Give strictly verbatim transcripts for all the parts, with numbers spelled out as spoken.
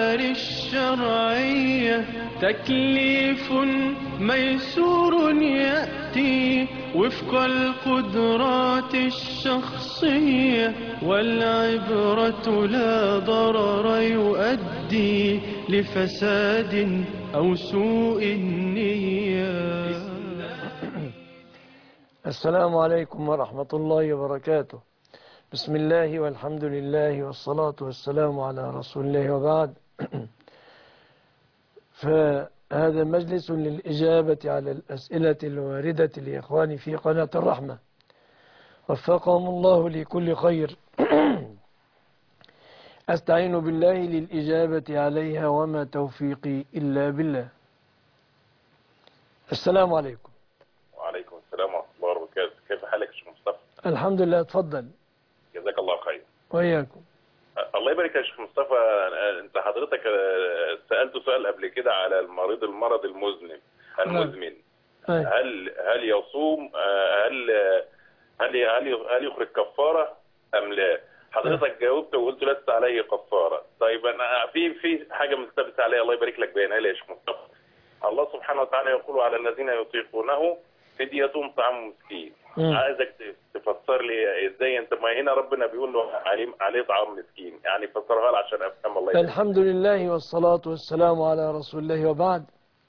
الأقدار الشرعية تكليف ميسور يأتي وفق القدرات الشخصية، والعبرة لا ضرر يؤدي لفساد أو سوء النية. السلام عليكم ورحمة الله وبركاته. بسم الله والحمد لله والصلاة والسلام على رسول الله، وبعد. فهذا مجلس للإجابة على الأسئلة الواردة لإخواني في قناة الرحمة، وفقهم الله لكل خير. أستعين بالله للإجابة عليها وما توفيقي إلا بالله. السلام عليكم. وعليكم السلام ورحمة الله وبركاته. كيف حالك يا شيخ مصطفى؟ الحمد لله. اتفضل. جزاك الله خير. وإياكم. الله يبارك يا شيخ مصطفى. انت حضرتك سألت سؤال قبل كده على المريض المرض المزمن المزمن أي. هل هل يصوم هل هل هل هل يخرج كفارة أم لا؟ حضرتك جاوبت وقلت لست عليه كفارة. طيب انا في في حاجة ملتبسة عليها، الله يبارك لك بينها لي يا شيخ مصطفى. الله سبحانه وتعالى يقول على الذين يطيقونه فدية طعام مسكين. عايزك تفسر لي ازاي انت، ما هنا ربنا بيقول له عليه عليه طعام مسكين، يعني فسرها لي عشان افهم. الله يبارك. الحمد لله والصلاة والسلام على رسول الله، وبعد.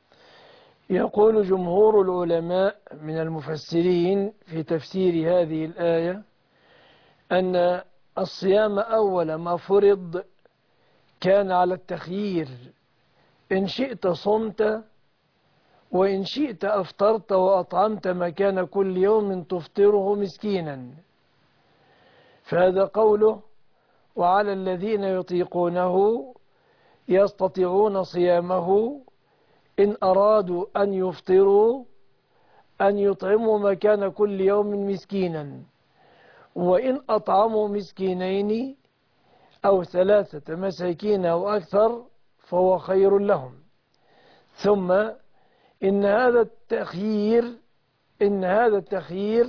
يقول جمهور العلماء من المفسرين في تفسير هذه الآية أن الصيام أول ما فرض كان على التخيير، إن شئت صمت وإن شئت أفطرت وأطعمت مكان كل يوم تفطره مسكينا. فهذا قوله وعلى الذين يطيقونه يستطيعون صيامه إن أرادوا أن يفطروا أن يطعموا مكان كل يوم مسكينا، وإن أطعموا مسكينين أو ثلاثة مساكين أو أكثر فهو خير لهم. ثم إن هذا التخيير إن هذا التخيير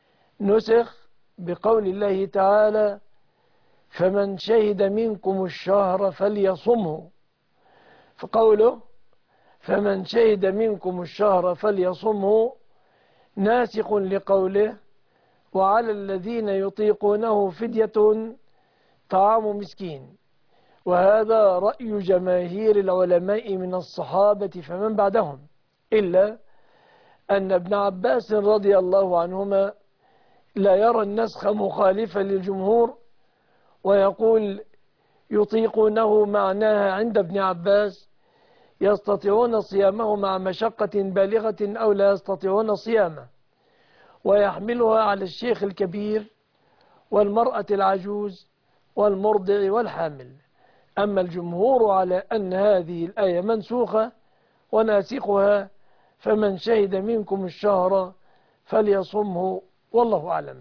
نسخ بقول الله تعالى فمن شهد منكم الشهر فليصمه. فقوله فمن شهد منكم الشهر فليصمه ناسخ لقوله وعلى الذين يطيقونه فدية طعام مسكين. وهذا رأي جماهير العلماء من الصحابة فمن بعدهم، إلا أن ابن عباس رضي الله عنهما لا يرى النسخ مخالفا للجمهور، ويقول يطيقونه معناها عند ابن عباس يستطيعون صيامه مع مشقة بالغة أو لا يستطيعون صيامه، ويحملها على الشيخ الكبير والمرأة العجوز والمرضع والحامل. أما الجمهور على أن هذه الآية منسوخة وناسخها فمن شهد منكم الشهر فليصمه، والله أعلم.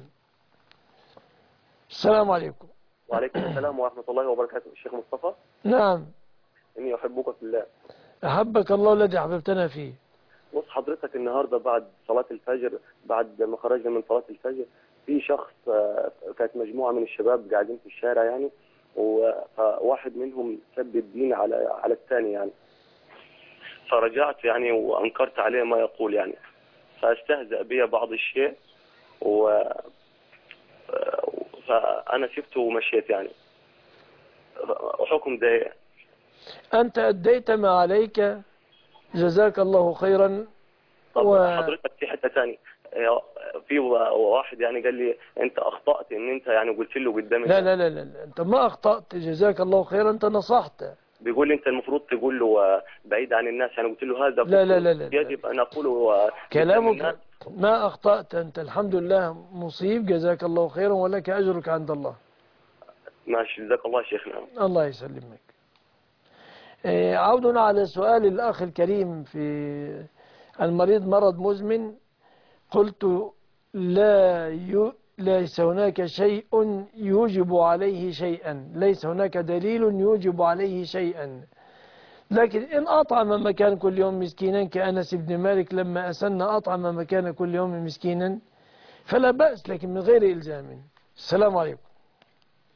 السلام عليكم. وعليكم السلام ورحمة الله وبركاته. الشيخ مصطفى. نعم. إني أحبك في الله. أحبك الله الذي أحببتنا فيه. بص حضرتك، النهاردة بعد صلاة الفجر، بعد ما خرجنا من صلاة الفجر، في شخص كانت مجموعة من الشباب قاعدين في الشارع يعني، وواحد منهم سب الدين على على الثاني يعني، فرجعت يعني وأنكرت عليه ما يقول يعني، فاستهزأ بي بعض الشيء و فأنا سبته ومشيت يعني. وحكم ده أنت أديت ما عليك، جزاك الله خيرا. طب و... حضرتك في حتة ثانية، في واحد يعني قال لي أنت أخطأت إن أنت يعني قلت له قدامي. لا لا لا لا أنت ما أخطأت، جزاك الله خيرا، أنت نصحت. بيقول لي أنت المفروض تقول له بعيد عن الناس، يعني قلت له هذا لا لا لا لا يجب أن أقوله كلامك ما أخطأت أنت، الحمد لله مصيب، جزاك الله خيرا ولك أجرك عند الله. ماشي، جزاك الله شيخنا. الله يسلمك. عودنا على سؤال الأخ الكريم في المريض مرض مزمن. قلت لا ي... ليس هناك شيء يوجب عليه شيئا، ليس هناك دليل يوجب عليه شيئا، لكن إن أطعم مكان كل يوم مسكينا كأنس بن مالك لما أسن أطعم مكان كل يوم مسكينا فلا بأس، لكن من غير إلزام. السلام عليكم.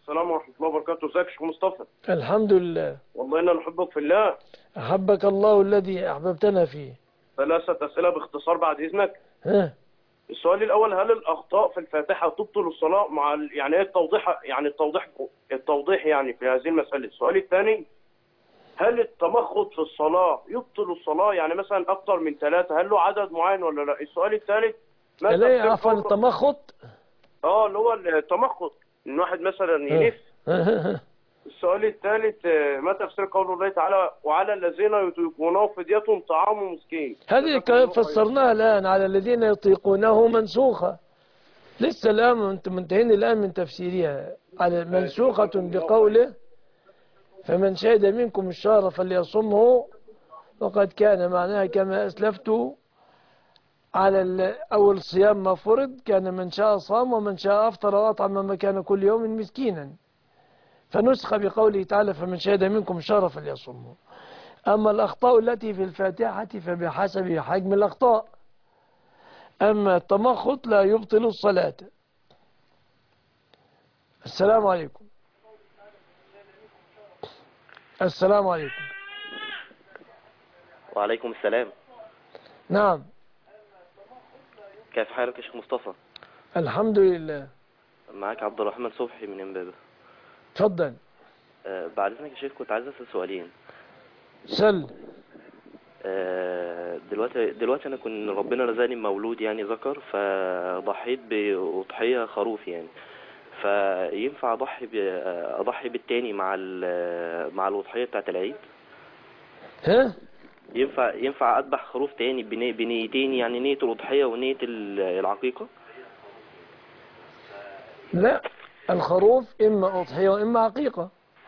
السلام ورحمة الله وبركاته. ازيك يا شيخ مصطفى؟ الحمد لله. والله إنا نحبك في الله. أحبك الله الذي أحببتنا فيه. ثلاثة أسئلة باختصار بعد إذنك. ها. السؤال الأول، هل الأخطاء في الفاتحة تبطل الصلاة مع ال... يعني إيه التوضيح يعني التوضيح التوضيح يعني في هذه المسألة. السؤال الثاني، هل التمخض في الصلاة يبطل الصلاة؟ يعني مثلا أكثر من ثلاثة، هل له عدد معين ولا لا؟ السؤال الثالث، ما لا تفسير عفوا قول- التمخط. اه اللي هو التمخض، إن واحد مثلا يلف. السؤال الثالث، آه، ما تفسير قول الله تعالى وعلى الذين يطيقونه فدية طعام مسكين؟ هذه ك- فسرناها الآن على الذين يطيقونه منسوخة، لسه الآن انت منتهين الآن من تفسيرها على منسوخة بقوله فمن شهد منكم الشهر فليصمه، وقد كان معناها كما أسلفت على ال- أول صيام ما فرض كان من شاء صام ومن شاء أفطر وأطعم مكان كل يوم مسكينا، فنسخ بقوله تعالى فمن شهد منكم الشهر فليصمه. أما الأخطاء التي في الفاتحة فبحسب حجم الأخطاء، أما التمخط لا يبطل الصلاة. السلام عليكم. السلام عليكم. وعليكم السلام. نعم. كيف حالك يا شيخ مصطفى؟ الحمد لله. معاك عبد الرحمن صبحي من امبابة. تفضل. آه بعد اذنك يا شيخ، كنت عايز اسال سؤالين. سل. آه دلوقتي دلوقتي انا كنت ربنا رزقني مولود يعني ذكر، فضحيت بأضحية خروف يعني، فينفع اضحي اضحي بالتاني مع مع الأضحية بتاعت العيد؟ ها؟ ينفع ينفع اذبح خروف تاني بني بنيتين، يعني نية الأضحية ونية العقيقة؟ لا، الخروف إما أضحية وإما عقيقة.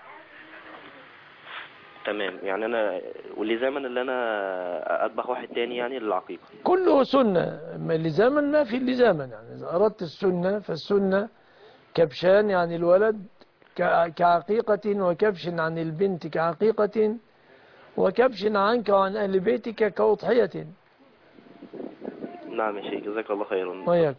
تمام، يعني انا ولزاما اللي انا اذبح واحد تاني يعني للعقيقة. كله سنة، ما لزاما ما في لزاما، يعني إذا أردت السنة فالسنة كبشان يعني الولد كعقيقة، وكبش عن البنت كعقيقة، وكبش عنك وعن أهل بيتك كأضحية. نعم يا شيخ، جزاك الله خيرا. وياك.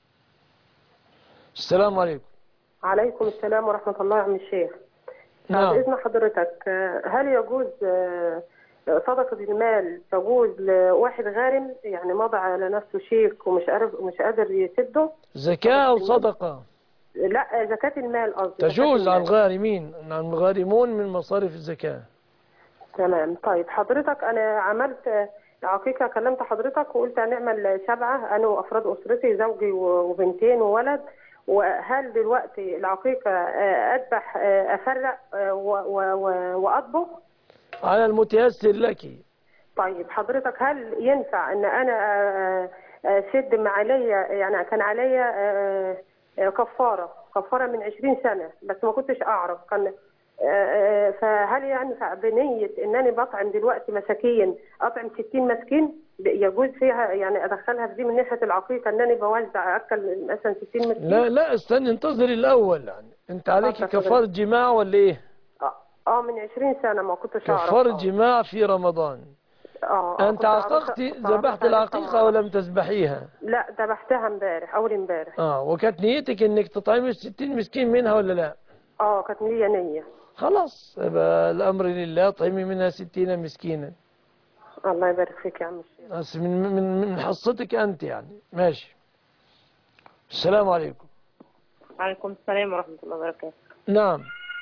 السلام عليكم. عليكم السلام ورحمة الله يا عم الشيخ. نعم. بعد إذن حضرتك، هل يجوز صدقة المال تجوز لواحد غارم يعني مضى على نفسه شيك ومش قادر ومش قادر يسده؟ زكاة أو صدقة؟ لا، زكاة المال قصدي. تجوز على الغارمين، عن الغارمون من مصارف الزكاة. تمام. طيب حضرتك، أنا عملت عقيقة، كلمت حضرتك وقلت هنعمل سبعة أنا وأفراد أسرتي، زوجي وبنتين وولد. وهل دلوقتي العقيقة أذبح أفرق وأطبخ؟ على المتيسر لك. طيب حضرتك، هل ينفع أن أنا أسد ما عليا؟ يعني كان عليا كفارة كفارة من عشرين سنة بس ما كنتش أعرف، كان فهل ينفع بنية ان انا بطعم دلوقتي مساكين، اطعم ستين مسكين يجوز فيها يعني ادخلها في دي من ناحية العقيقة ان انا بوزع اكل مثلا ستين مسكين؟ لا لا استني، انتظري الاول. يعني انت عليك كفارة جماع ولا ايه؟ اه, آه من عشرين سنة ما كنتش اعرف. كفارة جماع في رمضان. اه انت عققتي ذبحت العقيقة ولم تذبحيها؟ لا، ذبحتها امبارح اول امبارح. اه، وكانت نيتك انك تطعمي ستين مسكين منها ولا لا؟ اه كانت نية نية. خلاص، يبقى الأمر لله، طعمي منها ستين مسكينا. الله يبارك فيك يا عم الشيخ. بس من من من حصتك أنت يعني. ماشي. السلام عليكم. وعليكم السلام ورحمة الله وبركاته. نعم.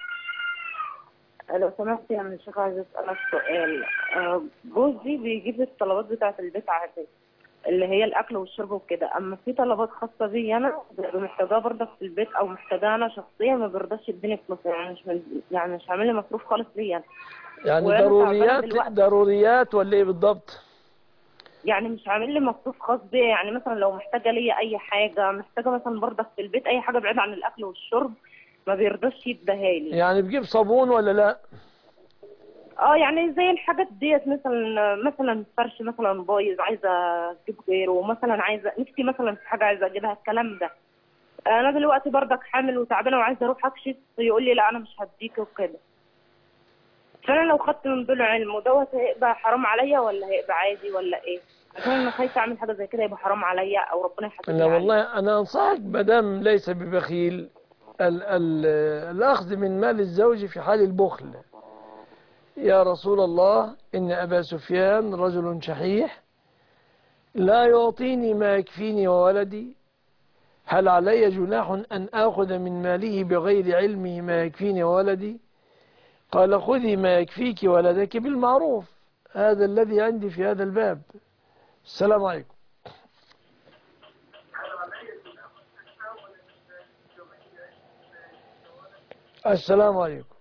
لو سمحت يا عم الشيخ، عايز أسألك سؤال. جوزي بيجيب الطلبات بتاعة البيت عادي، اللي هي الأكل والشرب وكده، أما في طلبات خاصة بي أنا محتاجاها برضك في البيت أو محتاجاها أنا شخصيا ما برضاش يديني فلوس، يعني مش من يعني مش عامل لي مصروف خالص ليا يعني ضروريات ضروريات ولا إيه بالضبط؟ يعني مش عامل لي مصروف خاص بيا، يعني مثلا لو محتاجة ليا أي حاجة، محتاجة مثلا برضك في البيت أي حاجة بعيدة عن الأكل والشرب ما بيرضاش يديها لي. يعني بجيب صابون ولا لا؟ اه يعني زي الحاجات ديت، مثلا مثلا فرش مثلا بايظ عايزه اجيب غيره، مثلا عايزه نفسي مثلا في حاجه عايزه اجيبها، الكلام ده. انا دلوقتي برضك حامل وتعبانه وعايزه اروح اكشف، يقول لي لا انا مش هديك وكده. فانا لو خدت من دول علم ودوت هيبقى حرام عليا ولا هيبقى عادي ولا ايه؟ عشان انا خايفه اعمل حاجه زي كده يبقى حرام عليا او ربنا يحاسبني. لا والله انا انصحك، ما دام ليس ببخيل ال ال الأخذ من مال الزوج في حال البخل. يا رسول الله إن أبا سفيان رجل شحيح لا يعطيني ما يكفيني وولدي، هل علي جناح أن آخذ من ماله بغير علمه ما يكفيني وولدي؟ قال خذي ما يكفيك ولدك بالمعروف. هذا الذي عندي في هذا الباب. السلام عليكم. السلام عليكم.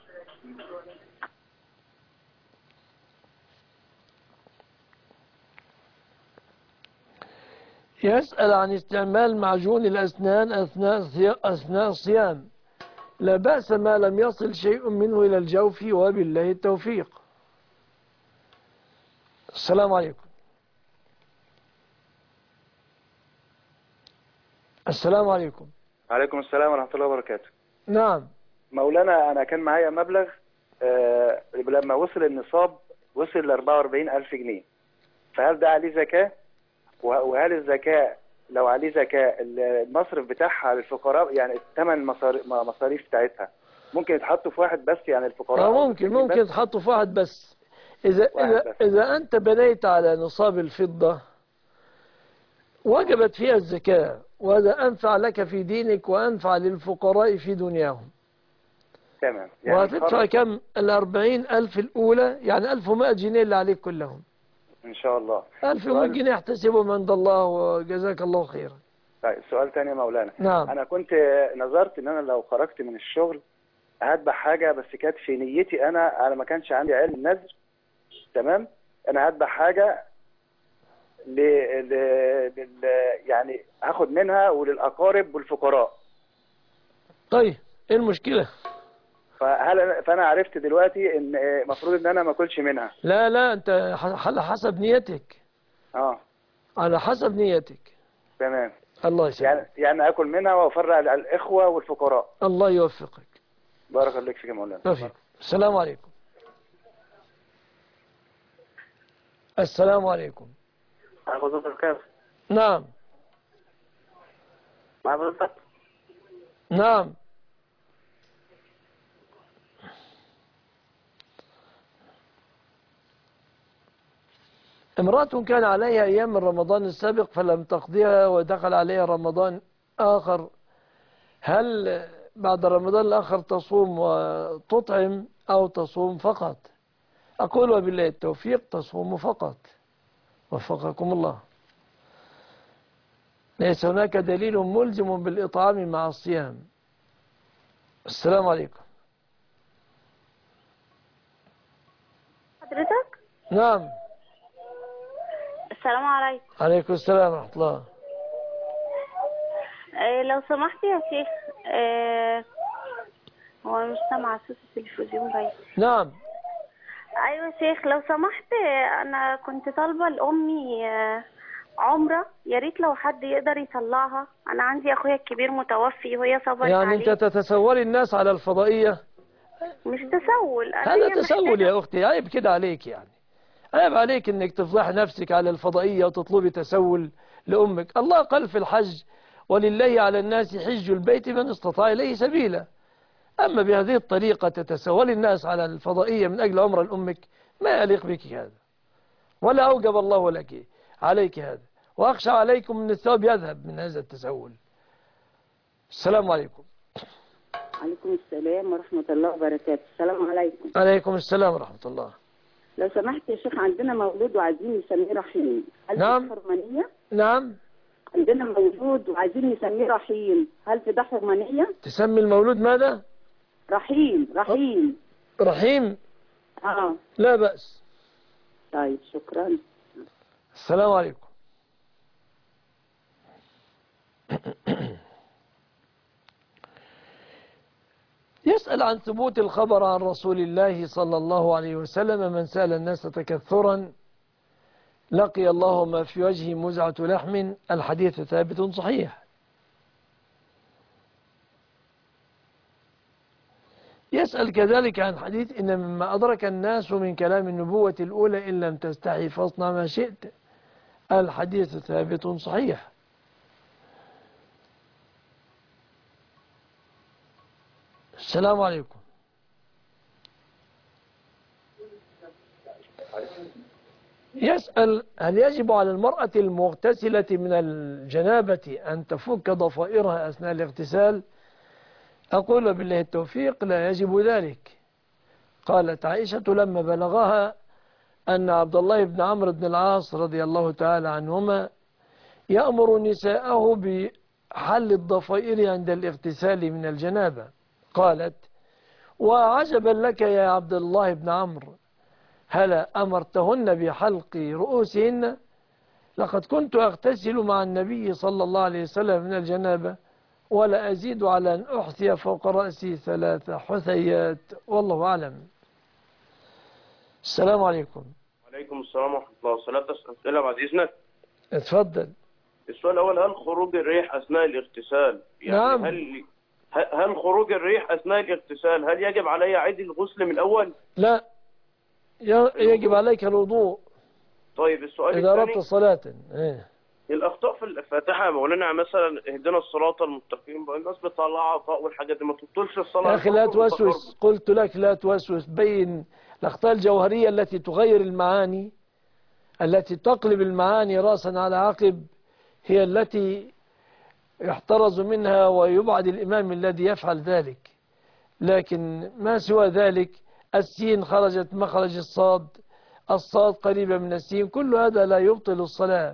يسأل عن استعمال معجون الأسنان أثناء أثناء الصيام. لا بأس ما لم يصل شيء منه إلى الجوف، وبالله التوفيق. السلام عليكم. السلام عليكم. وعليكم السلام ورحمة الله وبركاته. نعم مولانا، أنا كان معايا مبلغ آه لما وصل النصاب وصل ل أربعة وأربعين ألف جنيه، فهل ده عليه زكاة؟ وهل الزكاة لو عليه زكاة المصرف بتاعها للفقراء، يعني الثمن مصاريف بتاعتها ممكن يتحطوا في واحد بس، يعني الفقراء ممكن ممكن يتحطوا في واحد بس. إذا واحد إذا بس. إذا أنت بنيت على نصاب الفضة وجبت فيها الزكاة، وهذا أنفع لك في دينك وأنفع للفقراء في دنياهم. تمام. يعني وهتدفع كم؟ الأربعين ألف الأولى، يعني ألف ومائة جنيه اللي عليك كلهم إن شاء الله. ألف ومائة جنيه احتسبهم عند الله وجزاك الله خيرا. طيب سؤال تاني يا مولانا. نعم. أنا كنت نظرت إن أنا لو خرجت من الشغل هذبح حاجة، بس كانت في نيتي أنا أنا ما كانش عندي علم النذر. تمام. أنا هذبح حاجة ل... ل... ل... يعني هاخد منها وللأقارب والفقراء. طيب إيه المشكلة؟ فهل فانا عرفت دلوقتي ان المفروض ان انا ما اكلش منها؟ لا لا، انت على حسب نيتك. اه على حسب نيتك. تمام. الله يسلمك. يعني يعني اكل منها وافرق على الاخوه والفقراء. الله يوفقك. بارك الله فيك يا مولانا. توفيق. السلام عليكم. السلام عليكم. معك وظيفة الكاف. نعم. مع حضرتك. نعم. امرأة كان عليها أيام من رمضان السابق فلم تقضيها ودخل عليها رمضان آخر، هل بعد رمضان الآخر تصوم وتطعم أو تصوم فقط؟ أقول وبالله التوفيق تصوم فقط، وفقكم الله. ليس هناك دليل ملزم بالإطعام مع الصيام. السلام عليكم. حضرتك؟ نعم. السلام عليكم. عليكم السلام ورحمة الله. إيه لو سمحت يا شيخ، إيه هو مش سامع صوت التلفزيون باين. نعم. ايوه يا شيخ لو سمحت، انا كنت طالبه لامي عمره، يا ريت لو حد يقدر يطلعها. انا عندي اخويا الكبير متوفي وهي صبرت يعني عليه. انت تتسولي الناس على الفضائية؟ مش تسول. هذا تسول يا اختي، عيب كده عليك. يعني عيب عليك انك تفضح نفسك على الفضائية وتطلبي تسول لأمك. الله قال في الحج ولله على الناس حج البيت من استطاع إليه سبيلا. أما بهذه الطريقة تتسول الناس على الفضائية من أجل عمر لأمك ما يليق بك هذا، ولا أوجب الله لك عليك هذا، وأخشى عليكم من الثواب يذهب من هذا التسول. السلام عليكم. عليكم السلام ورحمة الله وبركاته. السلام عليكم. عليكم السلام ورحمة الله. لو سمحت يا شيخ، عندنا مولود وعايزين نسميه رحيم. هل نعم. في حرمانية؟ نعم. عندنا مولود وعايزين نسميه رحيم، هل في ده حرمانية؟ تسمي المولود ماذا؟ رحيم. رحيم. رحيم. اه لا بأس. طيب شكرا. السلام عليكم. يسأل عن ثبوت الخبر عن رسول الله صلى الله عليه وسلم: من سأل الناس تكثرا لقي الله ما في وجهه مزعة لحم. الحديث ثابت صحيح. يسأل كذلك عن حديث: إن مما أدرك الناس من كلام النبوة الأولى إن لم تستحي فاصنع ما شئت. الحديث ثابت صحيح. السلام عليكم. يسأل: هل يجب على المرأة المغتسلة من الجنابة أن تفك ضفائرها أثناء الاغتسال؟ أقول بالله التوفيق: لا يجب ذلك. قالت عائشة لما بلغها أن عبد الله بن عمرو بن العاص رضي الله تعالى عنهما يأمر نساءه بحل الضفائر عند الاغتسال من الجنابة، قالت: وعجبا لك يا عبد الله بن عمرو، هلا أمرتهن بحلق رؤوسهن؟ لقد كنت أغتسل مع النبي صلى الله عليه وسلم من الجنابة ولا أزيد على أن أحثي فوق رأسي ثلاث حثيات، والله أعلم. السلام عليكم. وعليكم السلام ورحمة الله. ثلاثة أسئلة بعد إذنك. اتفضل. السؤال الأول: هل خروج الريح أثناء الاغتسال يعني نعم. هل هل خروج الريح أثناء الاغتسال هل يجب علي أعيد الغسل من الأول؟ لا، يجب عليك الوضوء. طيب السؤال إذا الثاني: أردت صلاة. إيه؟ الأخطاء في الفاتحة يا مولانا، مثلا اهدنا الصراط المستقيم، الناس بتطلع عطاء والحاجات دي ما تبطلش الصلاة. يا أخي لا توسوس، قلت لك لا توسوس، بين الأخطاء الجوهرية التي تغير المعاني، التي تقلب المعاني رأسا على عقب، هي التي يحترز منها ويبعد الإمام الذي يفعل ذلك. لكن ما سوى ذلك، السين خرجت مخرج الصاد، الصاد قريبة من السين، كل هذا لا يبطل الصلاة،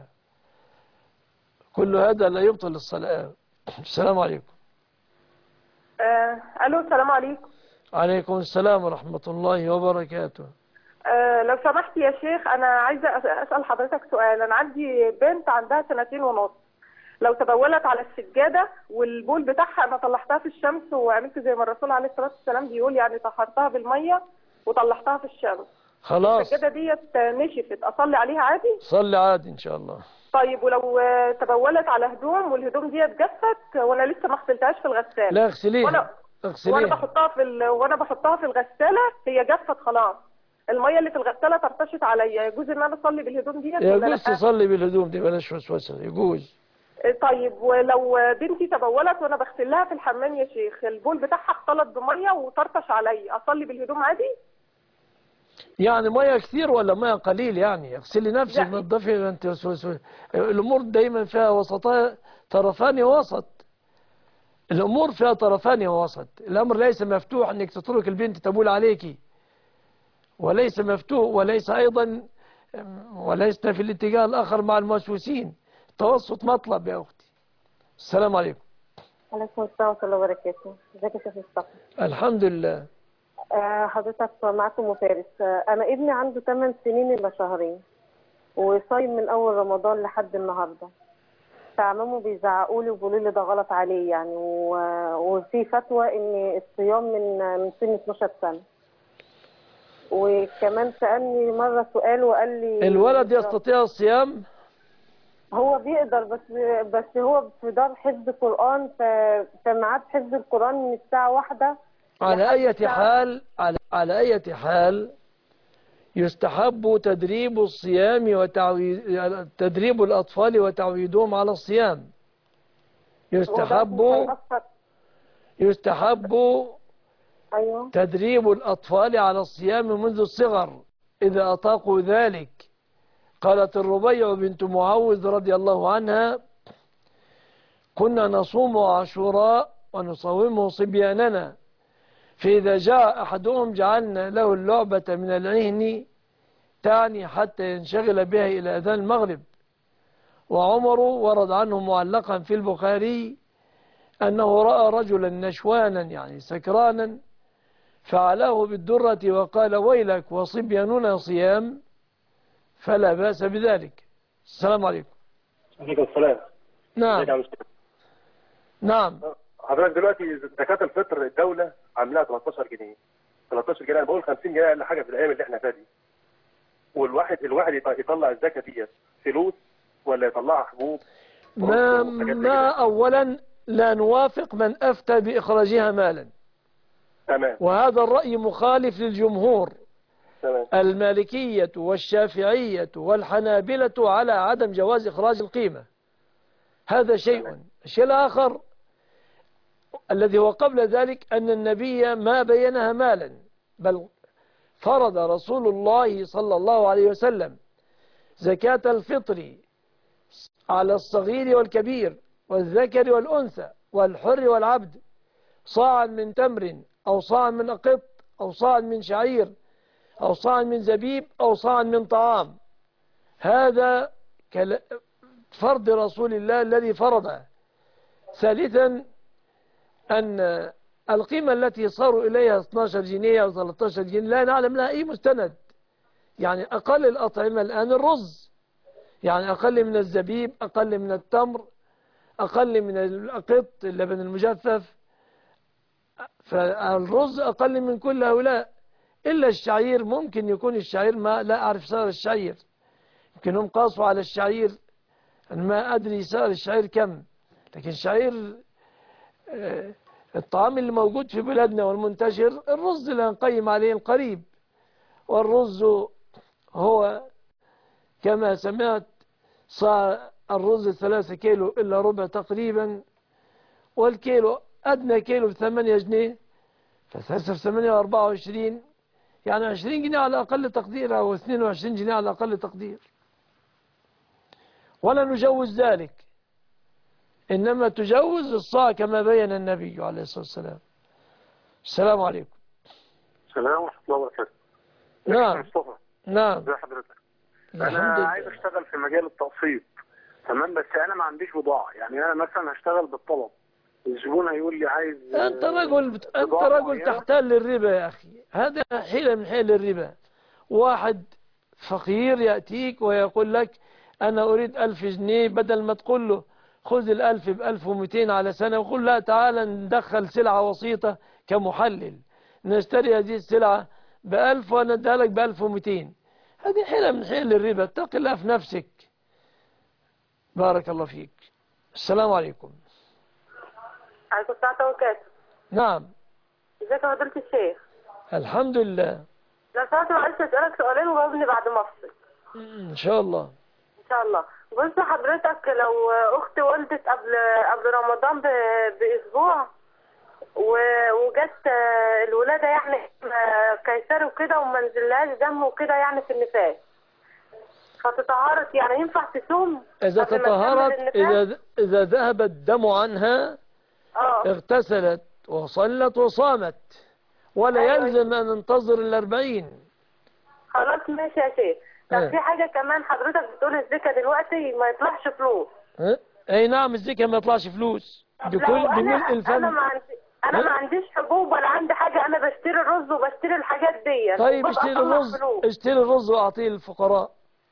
كل هذا لا يبطل الصلاة. السلام عليكم. آه، ألو السلام عليكم. عليكم السلام ورحمة الله وبركاته. آه، لو سمحت يا شيخ، أنا عايزة أسأل حضرتك سؤال. أنا عندي بنت عندها سنتين ونص، لو تبولت على السجادة والبول بتاعها أنا طلعتها في الشمس وعملت زي ما الرسول عليه الصلاة والسلام بيقول، يعني طهرتها بالمية وطلعتها في الشمس، خلاص السجادة ديت نشفت، أصلي عليها عادي؟ صلي عادي إن شاء الله. طيب ولو تبولت على هدوم والهدوم ديت جفت وانا لسه ما غسلتهاش في الغسالة؟ لا اغسليها، وانا اغسليها وانا بحطها في ال... وانا بحطها في الغسالة هي جفت خلاص، المية اللي في الغسالة طرطشت عليا، يجوز ان انا اصلي بالهدوم ديت ولا لا؟ يجوز تصلي بالهدوم دي، بلاش وسوسة، يجوز. طيب ولو بنتي تبولت وانا بغسل لها في الحمام يا شيخ، البول بتاعها اختلط بمية وطرطش عليا، اصلي بالهدوم عادي؟ يعني مية كثير ولا مية قليل؟ يعني اغسلي نفسك، نظفي انت. الامور دايما فيها وسطاء، طرفان وسط، الامور فيها طرفان وسط. الامر ليس مفتوح انك تترك البنت تبول عليك، وليس مفتوح، وليس ايضا وليس في الاتجاه الاخر مع الموسوسين. التوسط مطلب يا اختي. السلام عليكم. عليكم السلام ورحمة الله وبركاته. ازيك يا شيخ مصطفى؟ الحمد لله. آه حضرتك معكم فارس. آه انا ابني عنده ثمان سنين الا شهرين وصايم من اول رمضان لحد النهارده، فعمامه بيزعقوا لي وبيقولوا لي ده غلط عليه يعني، وفي فتوى ان الصيام من من سن اتناشر سنه. وكمان سالني مره سؤال وقال لي الولد يستطيع الصيام؟ هو بيقدر، بس بس هو في دار حفظ قرآن، فميعاد حفظ القرآن من الساعة واحدة. على أي حال على على أي حال يستحب تدريب الصيام وتعويد تدريب الأطفال وتعويدهم على الصيام. يستحب يستحب أيوه. تدريب الأطفال على الصيام منذ الصغر إذا أطاقوا ذلك. قالت الربيع بنت معوذ رضي الله عنها: كنا نصوم عاشوراء ونصومه صبياننا، فإذا جاء أحدهم جعلنا له اللعبة من العهن، تعني حتى ينشغل بها إلى أذان المغرب. وعمر ورد عنه معلقا في البخاري أنه رأى رجلا نشوانا يعني سكرانا فعلاه بالدرة وقال: ويلك وصبياننا صيام، فلا بأس بذلك. السلام عليكم. عليكم السلام. نعم نعم. حضرتك دلوقتي زكاة الفطر الدولة عاملاها تلتاشر جنيه، تلتاشر جنيه، انا بقول خمسين جنيه اقل حاجة في الايام اللي احنا فيها دي. والواحد الواحد يطلع الزكاة دي فلوس ولا يطلعها حبوب؟ ما ما اولا لا نوافق من افتى باخراجها مالا. تمام. وهذا الرأي مخالف للجمهور. تمام. المالكية والشافعية والحنابلة على عدم جواز إخراج القيمة. هذا شيء. الشيء الآخر، الذي هو قبل ذلك أن النبي ما بينها مالا، بل فرض رسول الله صلى الله عليه وسلم زكاة الفطر على الصغير والكبير والذكر والأنثى والحر والعبد، صاعا من تمر أو صاعا من أقط أو صاعا من شعير أو صاعا من زبيب أو صاعا من طعام. هذا فرض رسول الله الذي فرضها. ثالثا أن القيمة التي صاروا إليها اثني عشر جنيه أو ثلاثة عشر جنيه لا نعلم لها أي مستند. يعني أقل الأطعمة الآن الرز، يعني أقل من الزبيب، أقل من التمر، أقل من الأقط اللبن المجفف، فالرز أقل من كل هؤلاء إلا الشعير. ممكن يكون الشعير ما لا أعرف سعر الشعير، يمكن هم قاسوا على الشعير، أنا ما أدري سعر الشعير كم، لكن الشعير الطعام اللي موجود في بلادنا والمنتشر الرز اللي هنقيم عليه القريب. والرز هو كما سمعت صاع الرز ثلاثة كيلو إلا ربع تقريبا، والكيلو أدنى كيلو بثمانية جنيه، فثلاثة في ثمانية وأربعة وعشرين، يعني عشرين جنيه على أقل تقدير أو اثنين وعشرين جنيه على أقل تقدير. ولا نجوز ذلك، إنما تجوز الصاع كما بين النبي عليه الصلاة والسلام. السلام عليكم. السلام ورحمة الله وبركاته. نعم مصطفى. نعم. ازي حضرتك؟ الحمد أنا لله. عايز أشتغل في مجال التقسيط، تمام، بس أنا ما عنديش بضاعة. يعني أنا مثلا هشتغل بالطلب، الزبون هيقول لي عايز. أنت رجل أنت رجل تحتال الربا يا أخي، هذا حيلة من حيل الربا. واحد فقير يأتيك ويقول لك أنا أريد ألف جنيه، بدل ما تقول له خذ الألف بألف ومئتين على سنة، وقل لا تعالى ندخل سلعة وسيطة كمحلل، نشتري هذه السلعة بألف ونديها لك بألف ومئتين. هذه حيلة من حيل الربا، اتق الله في نفسك. بارك الله فيك. السلام عليكم. عليكم السلام وبركاته. نعم. ازيك يا فضيلة الشيخ؟ الحمد لله. لو سمحت معلش اسألك سؤالين وجاوبني بعد ما افصل. إن شاء الله. ان شاء الله. بص حضرتك، لو اختي ولدت قبل قبل رمضان باسبوع وجت الولاده يعني قيصري وكده وما نزلهاش دم وكده يعني في النفاس، فتطهرت، يعني ينفع تصوم؟ إذا تطهرت، إذا إذا ذهب الدم عنها اه اغتسلت وصلت وصامت، ولا أيوة. يلزم أن ننتظر الأربعين. خلاص ماشي يا شيخ. طب اه. في حاجة كمان حضرتك بتقول الزكاة دلوقتي ما يطلعش فلوس. اه؟ أي نعم، الزكاة ما يطلعش فلوس بكل بملء الفم. أنا ما عندي أنا ما عنديش حبوب ولا عندي حاجة، أنا بشتري الرز وبشتري الحاجات دي. طيب اشتري الرز، اشتري الرز وأعطيه للفقراء.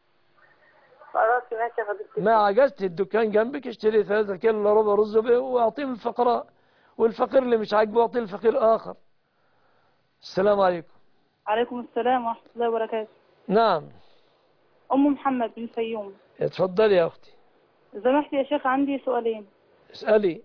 خلاص ماشي يا فضيلة. ما عجزت الدكان جنبك اشتري ثلاثة كيلو الا ربع رز واعطيه للفقراء، والفقير اللي مش عاجبه اعطيه لفقير آخر. السلام عليكم. عليكم السلام ورحمة الله وبركاته. نعم. أم محمد من الفيوم. اتفضلي يا أختي. سمحت يا شيخ، عندي سؤالين. اسألي.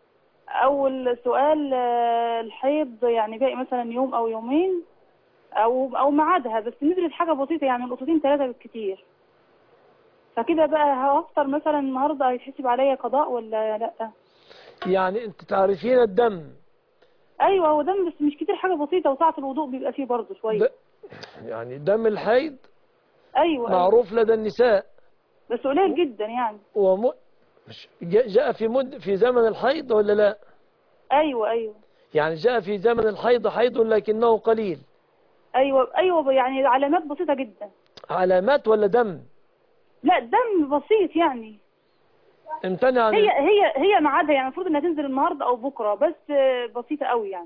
أول سؤال، الحيض يعني باقي مثلا يوم أو يومين أو أو ميعادها، بس نزلت حاجة بسيطة يعني نقطتين ثلاثة بالكتير، فكده بقى هفطر مثلا النهارده هيتحسب عليا قضاء ولا لا؟ يعني أنت تعرفين الدم؟ أيوه هو دم بس مش كتير، حاجة بسيطة، وساعة الوضوء بيبقى فيه برضه شوية. يعني دم الحيض أيوه معروف أيوة. لدى النساء بس قليل جدا يعني. وم... جاء في مد في زمن الحيض ولا لا؟ أيوه أيوه. يعني جاء في زمن الحيض حيض لكنه قليل. أيوه أيوه، يعني علامات بسيطة جدا. علامات ولا دم؟ لا دم بسيط يعني. امتنع عن هي هي هي ميعادها، يعني المفروض انها تنزل النهارده او بكره، بس بسيطه قوي يعني.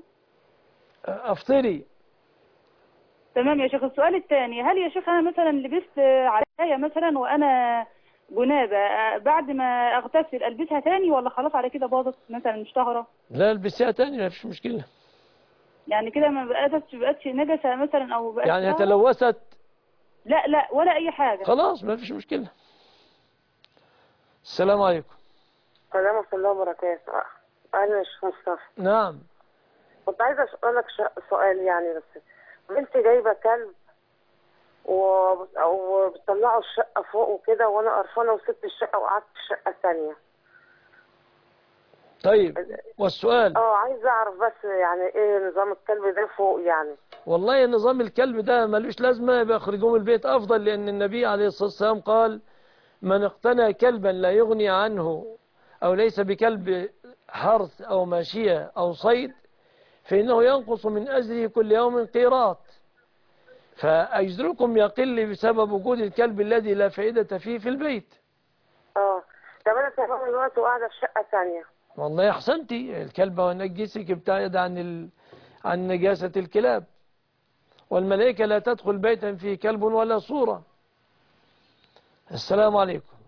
افطري. تمام يا شيخ. السؤال الثاني، هل يا شيخ انا مثلا لبست عباية مثلا وانا جنابه، بعد ما اغتسل البسها ثاني ولا خلاص على كده باظت مثلا مش طاهره؟ لا البسها ثاني ما فيش مشكله. يعني كده ما بقتش بقتش نجسه مثلا او بقت يعني تلوثت؟ لا لا ولا اي حاجه. خلاص ما فيش مشكله. السلام عليكم. السلام ورحمة الله وبركاته. أهلا يا شيخ مصطفى. نعم. كنت عايزة أسألك سؤال يعني، بس بنتي جايبة كلب وبتطلعوا الشقة فوق وكده، وأنا قرفانة وسبت الشقة وقعدت في شقة ثانية. طيب والسؤال؟ اه عايز اعرف بس يعني ايه نظام الكلب ده فوق يعني. والله نظام الكلب ده ملوش لازمة، يبقى يخرجوه من البيت أفضل، لأن النبي عليه الصلاة والسلام قال من اقتنى كلبا لا يغني عنه أو ليس بكلب حرث أو ماشية أو صيد فإنه ينقص من أجره كل يوم قيراط، فأجركم يقل بسبب وجود الكلب الذي لا فائدة فيه في البيت. اه طب انا تمام الوقت وقاعده في شقه ثانيه. والله أحسنتي، الكلب ونجسك ابتعد عن ال... عن نجاسة الكلاب، والملائكة لا تدخل بيتا فيه كلب ولا صورة. السلام عليكم.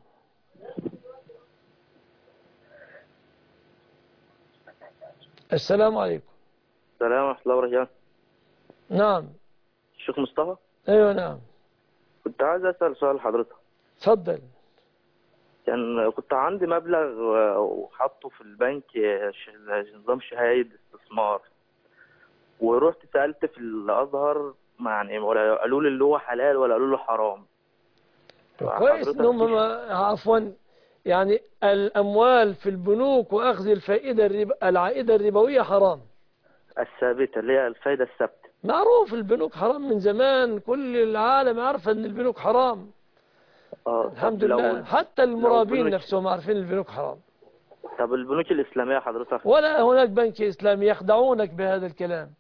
السلام عليكم. السلام ورحمة الله وبركاته. نعم. الشيخ مصطفى؟ ايوه نعم. كنت عايز اسال سؤال لحضرتك. اتفضل. كان كنت عندي مبلغ وحطه في البنك نظام شهاده استثمار، ورحت سالت في الازهر يعني ولا قالوا لي اللي هو حلال ولا قالوا له حرام. كويس ان هم عفوا يعني الاموال في البنوك واخذ الفائده الربا العائده الربويه حرام. الثابته اللي هي الفائده الثابته. معروف البنوك حرام من زمان، كل العالم عارفه ان البنوك حرام. اه الحمد لله، حتى المرابين نفسهم عارفين البنوك حرام. طب البنوك الاسلاميه حضرتك؟ ولا هناك بنك اسلامي، يخدعونك بهذا الكلام.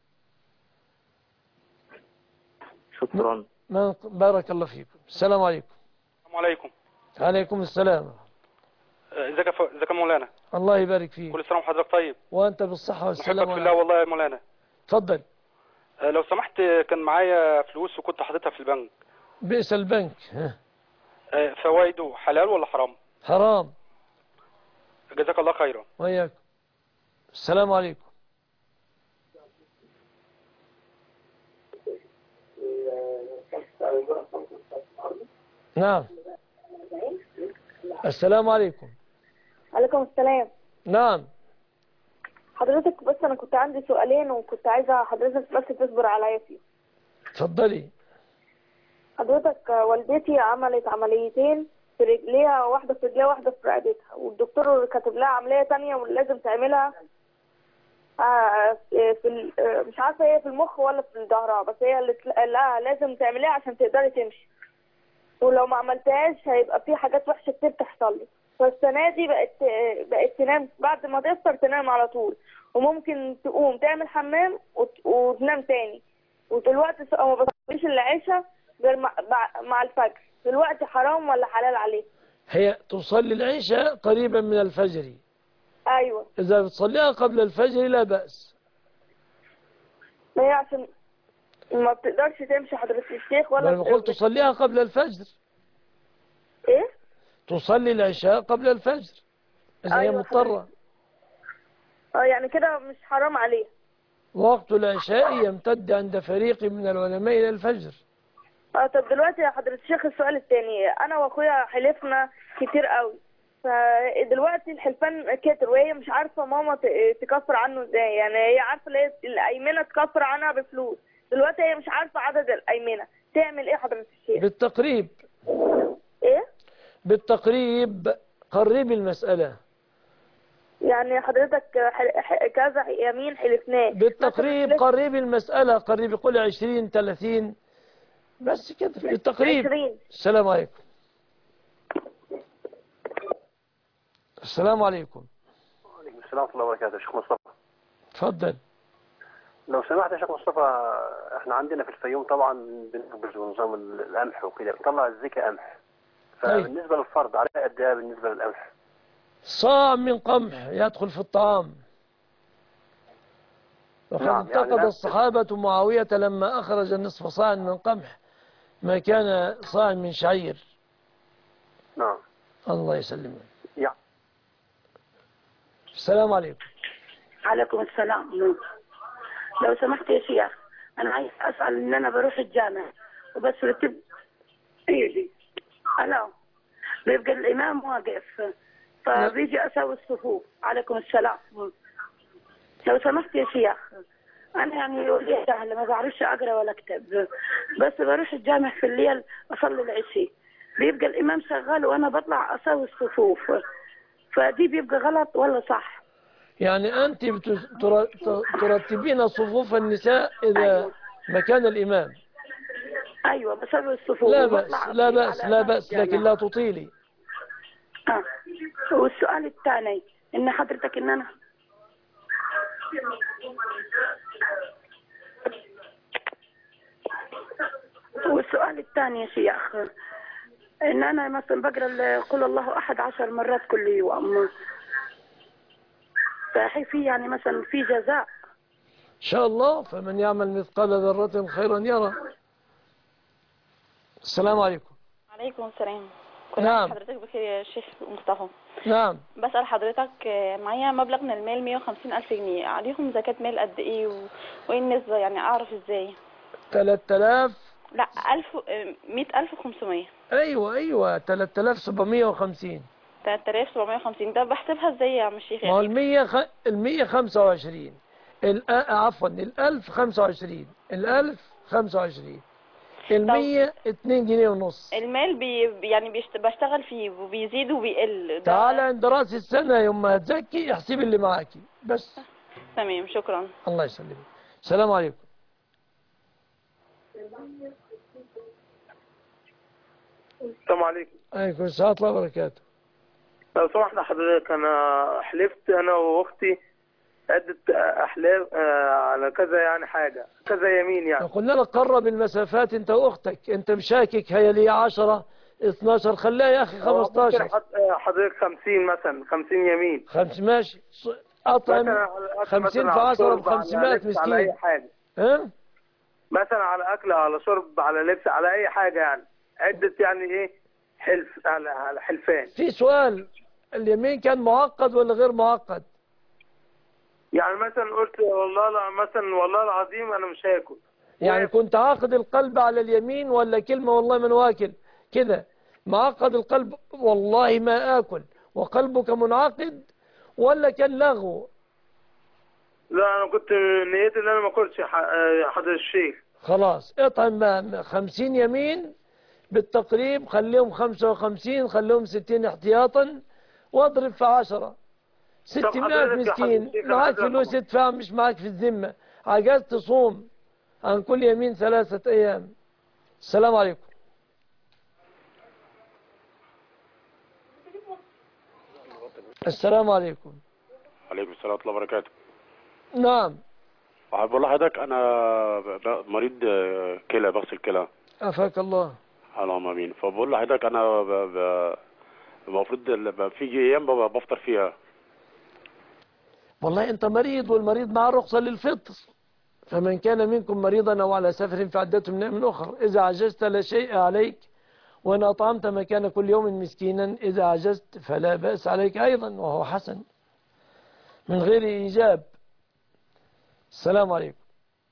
شكرا. بارك الله فيكم. السلام عليكم. السلام عليكم. عليكم السلام. ازيك يا ازيك يا مولانا؟ الله يبارك فيك. كل سنه وحضرتك طيب. وانت بالصحه والسلامه. نحبك في الله والله يا مولانا. اتفضل. لو سمحت، كان معايا فلوس وكنت حاططها في البنك. بئس البنك. ها. فوائده حلال ولا حرام؟ حرام. جزاك الله خيرا. وإياكم. السلام عليكم. نعم. السلام عليكم. عليكم السلام. نعم. حضرتك بس انا كنت عندي سؤالين وكنت عايزه حضرتك بس تصبر عليا فيه. اتفضلي. حضرتك والدتي عملت عمليتين في رجليها، واحده في رجليها واحده في رقبتها، والدكتور كاتب لها عمليه ثانيه ولازم تعملها في مش عارفه هي في المخ ولا في ظهرها، بس هي اللي لا لازم تعمليها عشان تقدري تمشي، ولو ما عملتهاش هيبقى في حاجات وحشه كتير تحصل لي. فالسنه دي بقت بقت تنام بعد ما تفطر تنام على طول، وممكن تقوم تعمل حمام وتنام تاني، ودلوقتي ما بتصليش العشاء غير مع, مع الفجر. دلوقتي حرام ولا حلال عليه؟ هي تصلي العشاء قريبا من الفجر. ايوه. اذا بتصليها قبل الفجر لا بأس. ما هي عشان ما بتقدرش تمشي حضرتك الشيخ ولا انا بقول تصليها قبل الفجر. ايه؟ تصلي العشاء قبل الفجر اذا أيوة هي مضطره. اه يعني كده مش حرام عليه. وقت العشاء يمتد عند فريق من العلماء الى الفجر. اه طب دلوقتي يا حضرة الشيخ السؤال الثاني، انا واخويا حلفنا كتير قوي، فدلوقتي الحلفان كتر وهي مش عارفه ماما تكفر عنه ازاي، يعني هي عارفه ليه الايمنه تكفر عنها بفلوس، دلوقتي هي مش عارفه عدد الايمنه، تعمل ايه حضرة الشيخ؟ بالتقريب. ايه؟ بالتقريب، قربي المسألة. يعني حضرتك كذا يمين حلفناه. بالتقريب قربي المسألة، قربي قولي عشرين ثلاثين بس كده بالتقريب. عشرين. السلام عليكم. السلام عليكم. وعليكم السلام ورحمة الله وبركاته. يا شيخ مصطفى. اتفضل. لو سمحت يا شيخ مصطفى، احنا عندنا في الفيوم طبعا بنخبز ونظام القمح وكده، بنطلع الزكاة قمح. فبالنسبة للفرض عليها قد ايه بالنسبة للقمح؟ صاع من قمح يدخل في الطعام. وقد نعم انتقد يعني الصحابة معاوية لما أخرج النصف صاع من قمح ما كان صاع من شعير. نعم. الله يسلمك. يا. السلام عليكم. عليكم السلام. لو سمحت يا شيخ، أنا عايز أسأل إن أنا بروح الجامع وبس رتب إيدي. ألا بيبقى الإمام واقف فبيجي أسوي الصفوف. عليكم السلام. لو سمحت يا شيخ، أنا يعني يقول جاهلة ما بعرفش أقرأ ولا أكتب، بس بروح الجامع في الليل أصلي العشاء، بيبقى الإمام شغال وأنا بطلع أسوي الصفوف، فدي بيبقى غلط ولا صح؟ يعني أنت بت- تر- ترتبين صفوف النساء إذا مكان الإمام. ايوه بسبب الصفوف لا وبطلع بأس لا أطيل بأس على لا أمام بأس لكن الجامع. لا تطيلي. آه. والسؤال الثاني ان حضرتك ان انا والسؤال الثاني يا شيخ ان انا مثلا بقرا قل الله احد عشر مرات كل يوم، فهي في يعني مثلا في جزاء؟ إن شاء الله فمن يعمل مثقال ذرة خيرا يرى. السلام عليكم. عليكم السلام. كل نعم. عام حضرتك بخير يا شيخ مصطفى. نعم. بسأل حضرتك آه، معايا مبلغ من المال مية وخمسين ألف جنيه، عليهم زكاة مال قد إيه و... وإيه النسبة يعني أعرف إزاي؟ ثلاثة آلاف. لا ألف مئة ألف وخمسمية. أيوة أيوة ثلاثة آلاف وسبعمية وخمسين. تلاتة آلاف وسبعمية وخمسين ده بحسبها إزاي يا عم الشيخ؟ ما هو المية خ... المية خمسة وعشرين ال... عفوا الألف خمسة وعشرين الألف خمسة وعشرين المية اتنين جنيه ونص. المال بي... يعني بيشت... بشتغل فيه وبيزيد وبيقل ده. تعالى عند راس السنة يوم ما هتزكي احسب اللي معاكي بس. تمام شكرا. الله يسلمك. السلام عليكم. السلام عليكم. عليكم السلام ورحمة الله وبركاته. لو سمحت حضرتك انا حلفت انا واختي عدة احلام آه، على كذا يعني حاجة كذا يمين يعني. قلنا لك قرب المسافات انت واختك، انت مشاكك هي لي عشرة اثناشر خليها يا اخي خمستاشر. ممكن حض- آه، حضرتك خمسين مثلا خمسين يمين. خمس ماشي اطعم مثلا على الأكل، خمسين مثلا في على عشرة شرب، بخمسمائة على لبس، على اي مسكين. حاجة. ها؟ مثلا على اكل على شرب على لبس على اي حاجة يعني عدة يعني ايه حلف على على حلفان. في سؤال، اليمين كان معقد ولا غير معقد؟ يعني مثلا قلت والله لا مثلا والله العظيم انا مش هاكل. يعني كنت عاقد القلب على اليمين ولا كلمة والله من واكل كده؟ معقد القلب والله ما آكل وقلبك منعقد ولا كان لغو؟ لا انا كنت نيتي ان انا ما اكلش حضرتك الشيخ. خلاص اطعم بقى خمسين يمين بالتقريب، خليهم خمسة وخمسين خليهم ستين احتياطا واضرب في عشرة ستمائة مسكين. معاك فلوس ادفع مش معاك في الذمة. عجزت تصوم عن كل يمين ثلاثة أيام. السلام عليكم. السلام عليكم. عليكم السلام ورحمة الله وبركاته. نعم. بقول لحضرتك أنا ب- مريض كلى، بغسل كلى. عافاك الله. اللهم آمين. فبقول لحضرتك أنا ب- ب- المفروض ال- في أيام ب- بفطر فيها. والله أنت مريض والمريض معه رخصة للفطر، فمن كان منكم مريضا أو على سفر فعدته من أيام أخرى. إذا عجزت لا شيء عليك، وإن أطعمت مكان كل يوم مسكينا إذا عجزت فلا بأس عليك أيضا، وهو حسن من غير إيجاب. السلام عليكم.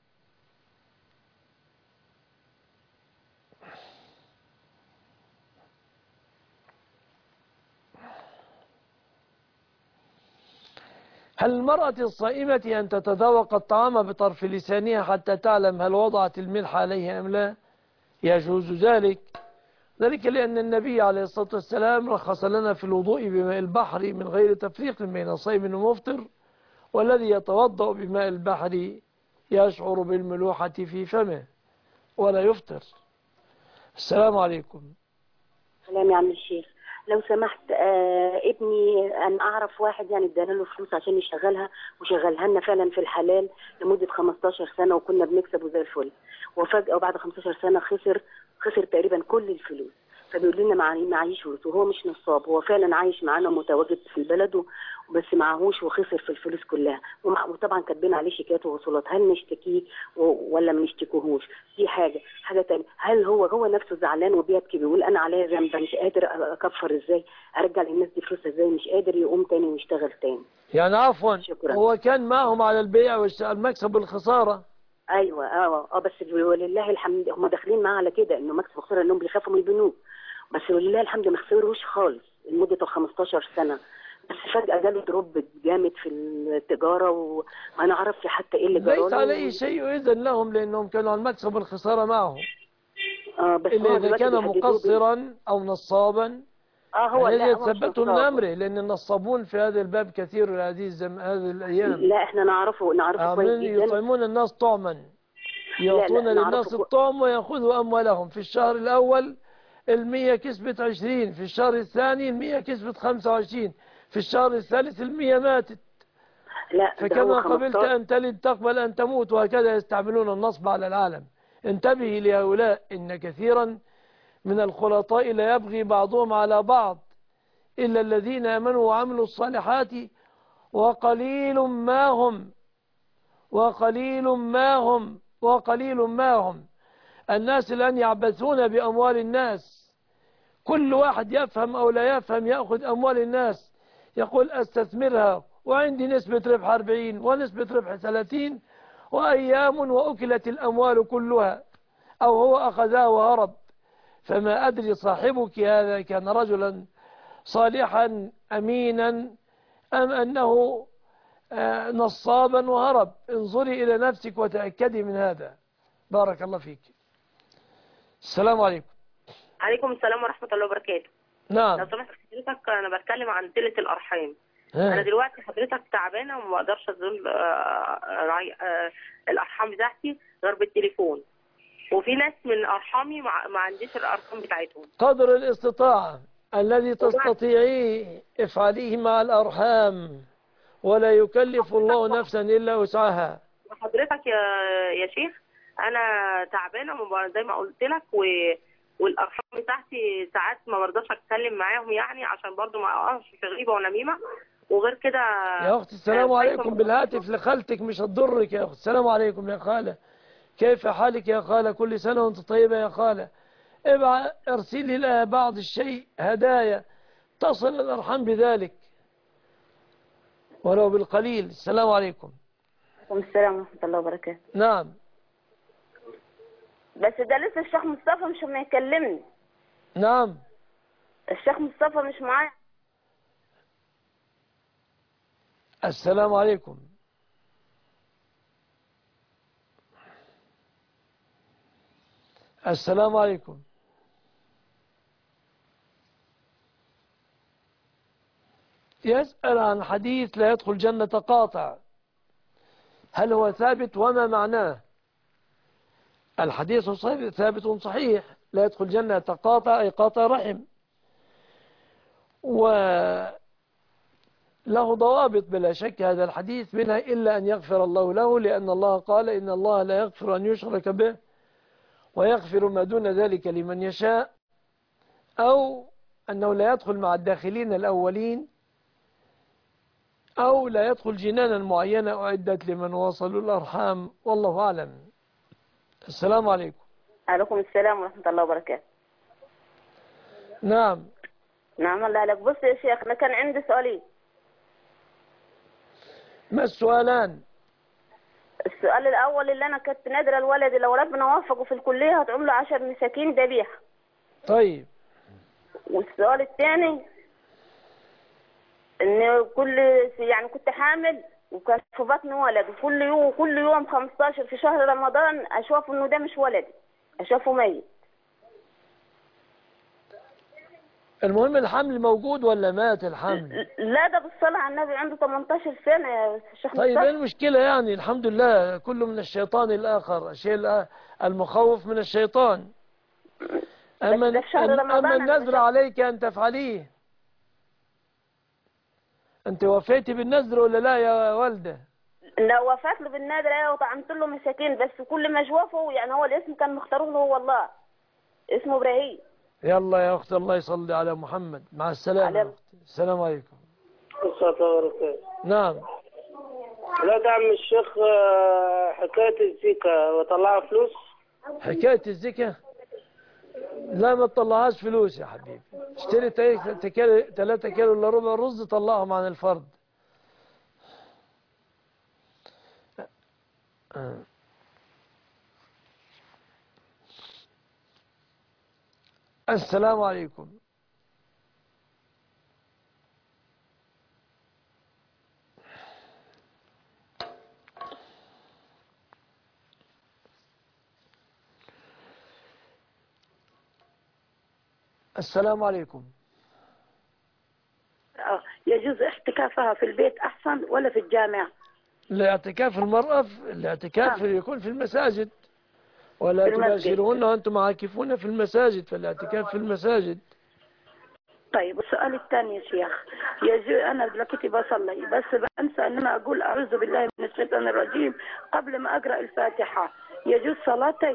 هل المرأة الصائمة أن تتذوق الطعام بطرف لسانها حتى تعلم هل وضعت الملح عليه أم لا؟ يجوز ذلك. ذلك لأن النبي عليه الصلاة والسلام رخص لنا في الوضوء بماء البحر من غير تفريق بين صائم ومفطر، والذي يتوضأ بماء البحر يشعر بالملوحة في فمه ولا يفطر. السلام عليكم. سلام يا عم الشيخ، لو سمحت آه ابني انا اعرف واحد يعني ادانا له فلوس عشان يشغلها وشغلها لنا فعلا في الحلال لمده خمستاشر سنه وكنا بنكسبه زي الفل، وفجاه وبعد خمستاشر سنه خسر خسر تقريبا كل الفلوس، فبيقول لنا معي معيش فلوس وهو مش نصاب، هو فعلا عايش معانا متواجد في البلد بس معهوش وخسر في الفلوس كلها، ومع وطبعا كاتبين عليه شيكات ووصولات، هل نشتكيه ولا ما نشتكوهوش؟ دي حاجه، حاجه ثانيه هل هو هو نفسه زعلان وبيبكي بيقول انا عليا ذنب مش قادر اكفر ازاي؟ ارجع للناس دي فلوسها ازاي؟ مش قادر يقوم تاني ويشتغل تاني. يعني عفوا شكرا. هو كان معهم على البيع والمكسب والخسارة. ايوه اه اه بس ولله الحمد هم داخلين معاه على كده انه مكسب وخساره انهم بيخافوا من البنوك، بس ولله الحمد ما خسروش خالص لمده ال خمستاشر سنه، بس فجأة جاله دروب جامد في التجارة وما نعرفش حتى ايه اللي جراله. ليس عليه شيء إذن لهم لأنهم كانوا على المكسب والخسارة معهم. اه بس إلا إذا كان مقصرا أو نصابا اه هو الذي لا هو مش يتثبته من نصاب. أمره، لأن النصابون في هذا الباب كثير هذه الزم... هذه الأيام. لا احنا نعرفه نعرفه كويس عاملين جدا. يطعمون الناس طعما، لا يعطون لا للناس نعرفه كو... الطعم ويأخذوا أموالهم. في الشهر الأول المية كسبت عشرين، في الشهر الثاني المية كسبت خمسة وعشرين، في الشهر الثالث المية ماتت. لا ده فكما هو قبلت خمستاشر. أن تلد تقبل أن تموت، وهكذا يستعملون النصب على العالم. انتبهي لهؤلاء، إن كثيرا من الخلطاء لا يبغي بعضهم على بعض إلا الذين آمنوا وعملوا الصالحات وقليل ما هم وقليل ما هم وقليل ما هم. الناس الآن يعبثون بأموال الناس، كل واحد يفهم أو لا يفهم يأخذ أموال الناس، يقول أستثمرها وعندي نسبة ربح أربعين ونسبة ربح ثلاثين، وأيام وأكلت الأموال كلها، أو هو أخذها وهرب. فما أدري صاحبك هذا كان رجلا صالحا أمينا أم أنه نصابا وهرب. انظري إلى نفسك وتأكدي من هذا. بارك الله فيك. السلام عليكم. عليكم السلام ورحمة الله وبركاته. نعم. لو سمحت حضرتك أنا بتكلم عن صلة الأرحام. ها. أنا دلوقتي حضرتك تعبانة وما أقدرش أزول الأرحام بتاعتي غير بالتليفون، وفي ناس من أرحامي ما عنديش الأرقام بتاعتهم. قدر الاستطاعة الذي تستطيعيه افعليه مع الأرحام، ولا يكلف الله نفسا إلا وسعها. حضرتك يا يا شيخ أنا تعبانة زي ما قلت لك، و والارحام بتاعتي ساعات ما برضاش اتكلم معاهم يعني عشان برضو ما اقعش في غيبه ونميمه. وغير كده يا اختي السلام عليكم بالهاتف لخالتك مش هتضرك يا اختي. السلام عليكم يا خاله، كيف حالك يا خاله؟ كل سنه وانت طيبه يا خاله. ابعث ارسلي لها بعض الشيء هدايا تصل الارحام بذلك ولو بالقليل. السلام عليكم. وعليكم السلام ورحمه الله وبركاته. نعم. بس ده لسه الشيخ مصطفى مش ما يكلمني. نعم. الشيخ مصطفى مش معايا. السلام عليكم. السلام عليكم. يسأل عن حديث لا يدخل جنة قاطع، هل هو ثابت وما معناه؟ الحديث ثابت صحيح، لا يدخل جنة قاطع أي قاطع رحم، وله ضوابط بلا شك هذا الحديث، منها إلا أن يغفر الله له، لأن الله قال إن الله لا يغفر أن يشرك به ويغفر ما دون ذلك لمن يشاء، أو أنه لا يدخل مع الداخلين الأولين، أو لا يدخل جنانا معينة أعدت لمن وصلوا الأرحام، والله أعلم. السلام عليكم. عليكم السلام ورحمة الله وبركاته. نعم. نعم الله عليك. بص يا شيخ أنا كان عندي سؤالين. ما السؤالان؟ السؤال الأول اللي أنا كنت نادرة الولد لو ربنا وفقه في الكلية هتعمل له عشر مساكين ذبيحة. طيب. والسؤال الثاني إن كل يعني كنت حامل وكان في بطن ولد، وكل يوم كل يوم خمستاشر في شهر رمضان أشوف إنه ده مش ولدي، أشوفه ميت. المهم الحمل موجود ولا مات الحمل؟ لا ده بالصلاة على النبي عنده تمنتاشر سنة يا شيخ. طيب ايه المشكلة يعني؟ الحمد لله، كله من الشيطان الآخر، الشيء المخوف من الشيطان. أما, أما النذر عليك أن تفعليه. أنت وفيتي بالنذر ولا لا يا والدة؟ لا وفات له بالنذر ايوه، وطعمت له مساكين، بس كل ما اشوفه يعني هو الاسم كان مختاره له هو والله، اسمه ابراهيم. يلا يا أخت الله يصلي على محمد. مع السلامة. على... السلام عليكم. نعم. لا ده عم الشيخ حكاية الزكاة وطلعها فلوس. حكاية الزكاة لا ما تطلعهاش فلوس يا حبيبي، اشتري ثلاثة كيلو الا ربع رز طلعهم عن الفرد. السلام عليكم. السلام عليكم. المرأة يجوز اعتكافها في البيت أحسن ولا في الجامع؟ الاعتكاف المرأة في الاعتكاف نعم. يكون في المساجد، ولا في المسجد. تباشرون وأنتم عاكفون في المساجد، فالاعتكاف في المساجد. طيب السؤال الثاني يا شيخ، يجوز أنا دلوقتي بصلي بس بنسى أن أنا أقول أعوذ بالله من الشيطان الرجيم قبل ما أقرأ الفاتحة، يجوز صلاتي؟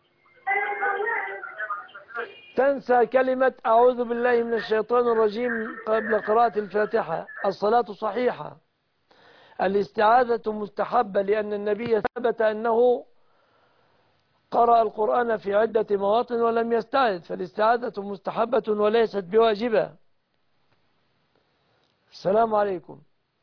تنسى كلمة أعوذ بالله من الشيطان الرجيم قبل قراءة الفاتحة، الصلاة صحيحة. الاستعاذة مستحبة لأن النبي ثبت أنه قرأ القرآن في عدة مواطن ولم يستعذ، فالاستعاذة مستحبة وليست بواجبة. السلام عليكم.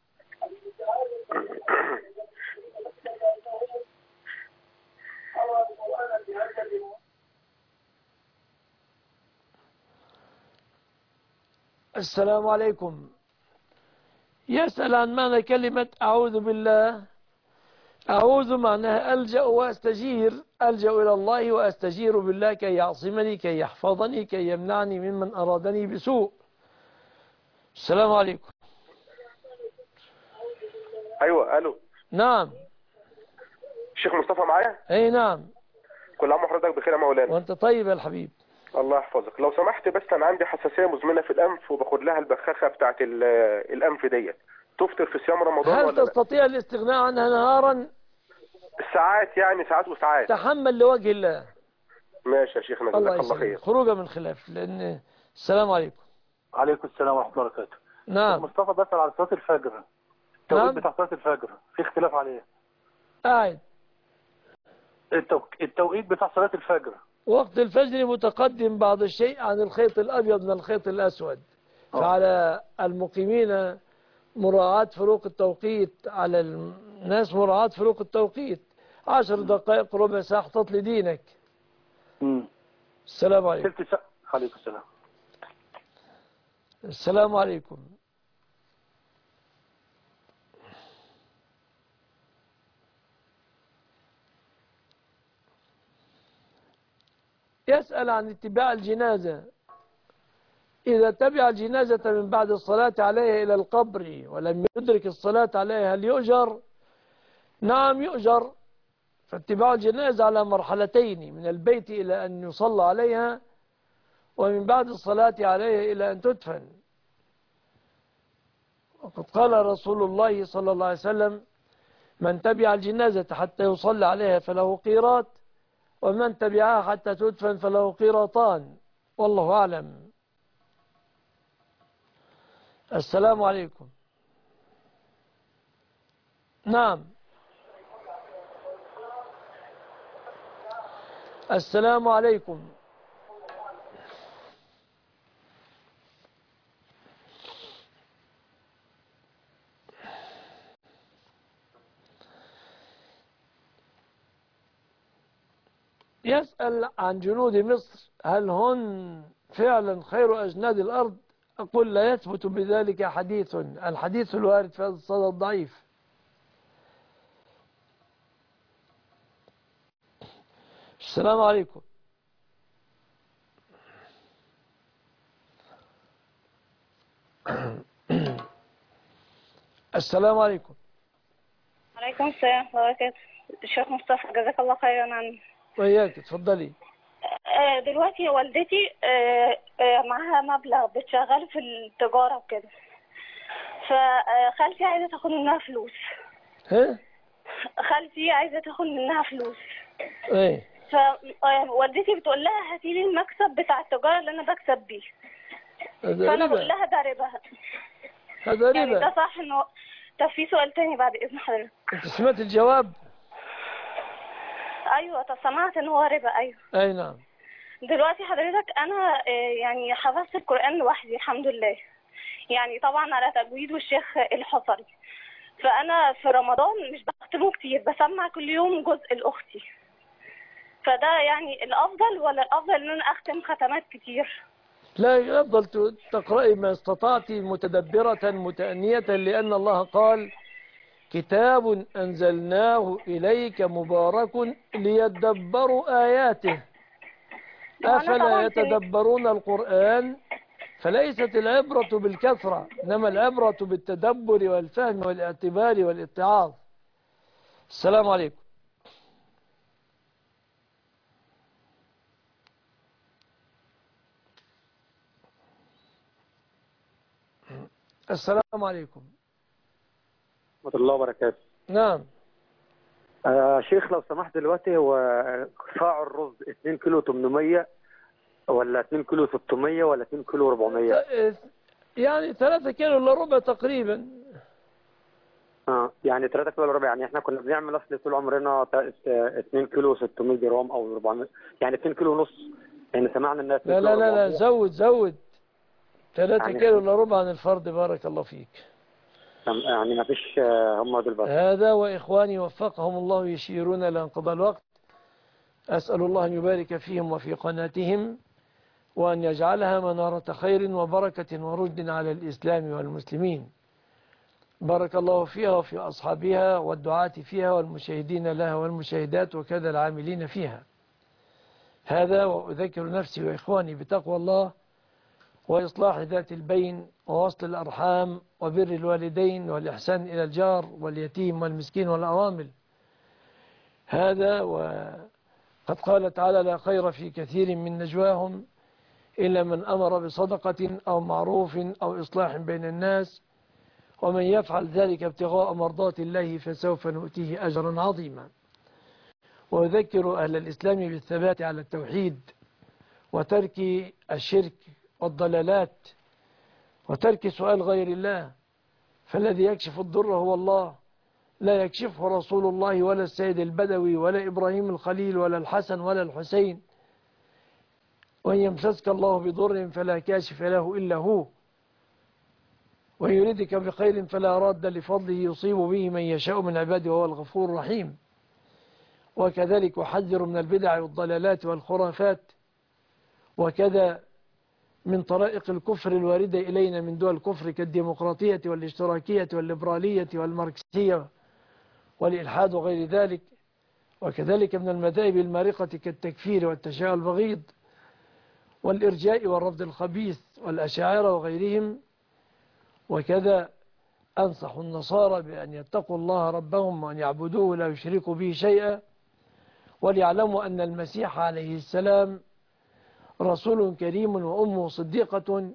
السلام عليكم. يسأل عن معنى كلمة أعوذ بالله. أعوذ معناها ألجأ وأستجير، ألجأ إلى الله وأستجير بالله كي يعصمني كي يحفظني كي يمنعني ممن أرادني بسوء. السلام عليكم. ايوه الو. نعم. الشيخ مصطفى معايا؟ اي نعم. كل عام وحضرتك بخير يا مولانا. وانت طيب يا الحبيب. الله يحفظك. لو سمحت بس انا عندي حساسيه مزمنه في الانف وباخد لها البخاخه بتاعت الانف ديت، تفطر في صيام رمضان هل ولا لا؟ تستطيع الاستغناء عنها نهارا؟ ساعات يعني، ساعات وساعات. تحمل لوجه الله. ماشي يا شيخنا، جزاك الله خير. خروجا من خلاف. لان السلام عليكم. عليكم السلام ورحمه الله وبركاته. نعم. مصطفى بسأل على صلاه الفجر، التوقيت نعم. بتاع صلاه الفجر في اختلاف عليه. قاعد. التوك... التوقيت بتاع صلاه الفجر وقت الفجر متقدم بعض الشيء عن الخيط الأبيض من الخيط الأسود. أوه. فعلى المقيمين مراعاة فروق التوقيت، على الناس مراعاة فروق التوقيت. عشر دقائق ربع ساعة احتط لدينك. امم السلام عليكم. ست ساعة. عليكم السلام. السلام عليكم. يسأل عن اتباع الجنازة. إذا تبع الجنازة من بعد الصلاة عليها إلى القبر ولم يدرك الصلاة عليها هل يؤجر؟ نعم يؤجر. فاتباع الجنازة على مرحلتين، من البيت إلى أن يصلى عليها، ومن بعد الصلاة عليها إلى أن تدفن. وقد قال رسول الله صلى الله عليه وسلم: من تبع الجنازة حتى يصلى عليها فله قيراط، ومن تبعها حتى تدفن فله قيراطان. والله أعلم. السلام عليكم. نعم. السلام عليكم. يسأل عن جنود مصر هل هن فعلا خير أجناد الأرض؟ أقول لا يثبت بذلك حديث، الحديث الوارد في هذا الصدد ضعيف. السلام عليكم. السلام عليكم. وعليكم السلام ورحمة الله وبركاته. الشيخ مصطفى جزاك الله خيرا عني. وإياك، اتفضلي. دلوقتي والدتي معاها مبلغ بتشغل في التجارة وكده، فخالتي عايزة تاخد منها فلوس. ها؟ خالتي عايزة تاخد منها فلوس. ايه. فوالدتي بتقول لها هاتي لي المكسب بتاع التجارة اللي أنا بكسب بيه. فأنا بقول لها ده ربا. هذا ربا. يعني ده صح إنه. طب في سؤال تاني بعد إذن حضرتك. أنت سمعت الجواب؟ أيوة، طب سمعت إن هو ربا. أيوة. أي نعم. دلوقتي حضرتك أنا يعني حفظت القرآن لوحدي الحمد لله، يعني طبعا على تجويد والشيخ الحصري. فأنا في رمضان مش بختمه كتير، بسمع كل يوم جزء لأختي. فده يعني الأفضل ولا الأفضل إن أنا أختم ختمات كتير؟ لا، يفضل تقرأي ما استطعت متدبرة متأنية، لأن الله قال: كتاب أنزلناه إليك مبارك ليدبروا آياته أفلا يتدبرون القرآن فليست العبرة بالكثرة، إنما العبرة بالتدبر والفهم والاعتبار والاتعاظ. السلام عليكم. السلام عليكم ورحمة الله وبركاته. نعم. آه شيخ لو سمحت، دلوقتي هو قطاع الرز اتنين كيلو تمنمية ولا اتنين كيلو ستمية ولا اتنين كيلو أربعمية؟ يعني ثلاثة كيلو الا ربع تقريبا. اه يعني ثلاثة كيلو الا ربع. يعني احنا كنا بنعمل اصل طول عمرنا اتنين كيلو ستمية جرام او أربعمية، يعني اتنين كيلو ونص. يعني سمعنا الناس لا لا لا لا زود زود ثلاثة يعني كيلو الا ربع عن الفرد. بارك الله فيك. يعني ما فيش هم دول بس. هذا وإخواني وفقهم الله يشيرون إلى انقضاء الوقت. أسأل الله أن يبارك فيهم وفي قناتهم، وأن يجعلها منارة خير وبركة ورشد على الإسلام والمسلمين. بارك الله فيها وفي أصحابها والدعاة فيها والمشاهدين لها والمشاهدات وكذا العاملين فيها. هذا وأذكر نفسي وإخواني بتقوى الله وإصلاح ذات البين ووصل الأرحام وبر الوالدين والإحسان إلى الجار واليتيم والمسكين والأرامل. هذا وقد قال تعالى: لا خير في كثير من نجواهم إلا من أمر بصدقة أو معروف أو إصلاح بين الناس، ومن يفعل ذلك ابتغاء مرضات الله فسوف نؤتيه أجرا عظيما. وأذكر أهل الإسلام بالثبات على التوحيد وترك الشرك والضلالات وترك سؤال غير الله، فالذي يكشف الضر هو الله، لا يكشفه رسول الله ولا السيد البدوي ولا إبراهيم الخليل ولا الحسن ولا الحسين. وإن يمسسك الله بضر فلا كاشف له إلا هو، وإن يريدك بخير فلا راد لفضله يصيب به من يشاء من عباده وهو الغفور الرحيم. وكذلك أحذر من البدع والضلالات والخرافات، وكذا من طرائق الكفر الواردة إلينا من دول الكفر كالديمقراطية والاشتراكية والليبرالية والماركسية والإلحاد وغير ذلك، وكذلك من المذاهب المارقة كالتكفير والتشيع البغيض والإرجاء والرفض الخبيث والأشاعرة وغيرهم. وكذا أنصح النصارى بأن يتقوا الله ربهم وأن يعبدوه ولا يشركوا به شيئا، وليعلموا أن المسيح عليه السلام رسول كريم وأمه صديقة،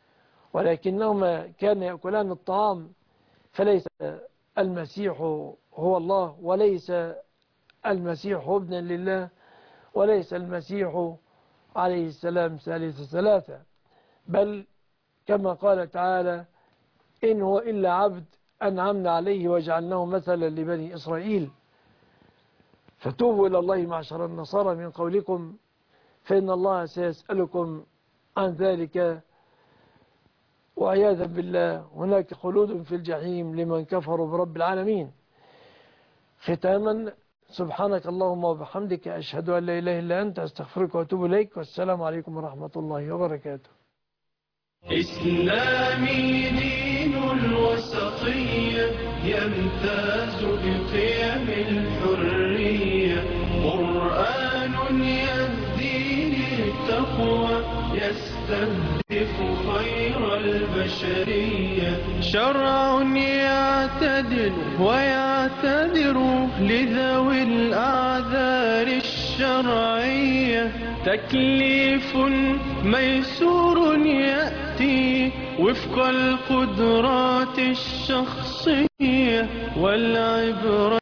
ولكنهما كان يأكلان الطعام، فليس المسيح هو الله، وليس المسيح ابنا لله، وليس المسيح عليه السلام ثالث ثلاثة، بل كما قال تعالى: إن هو إلا عبد أنعمنا عليه وجعلناه مثلا لبني إسرائيل. فتوبوا إلى الله معشر النصارى من قولكم، فإن الله سيسألكم عن ذلك، وعياذا بالله هناك خلود في الجحيم لمن كفروا برب العالمين. ختاما، سبحانك اللهم وبحمدك، أشهد أن لا إله إلا أنت، أستغفرك وأتوب إليك، والسلام عليكم ورحمة الله وبركاته. إسلامي دين الوسطية يمتاز بقيم الحرية، قرآن يهدي للتقوى يستهدف خير البشرية، شرع يعتدل ويعتذر لذوي الأعذار الشرعية، تكليف ميسور يأتي وفق القدرات الشخصية، والعبرة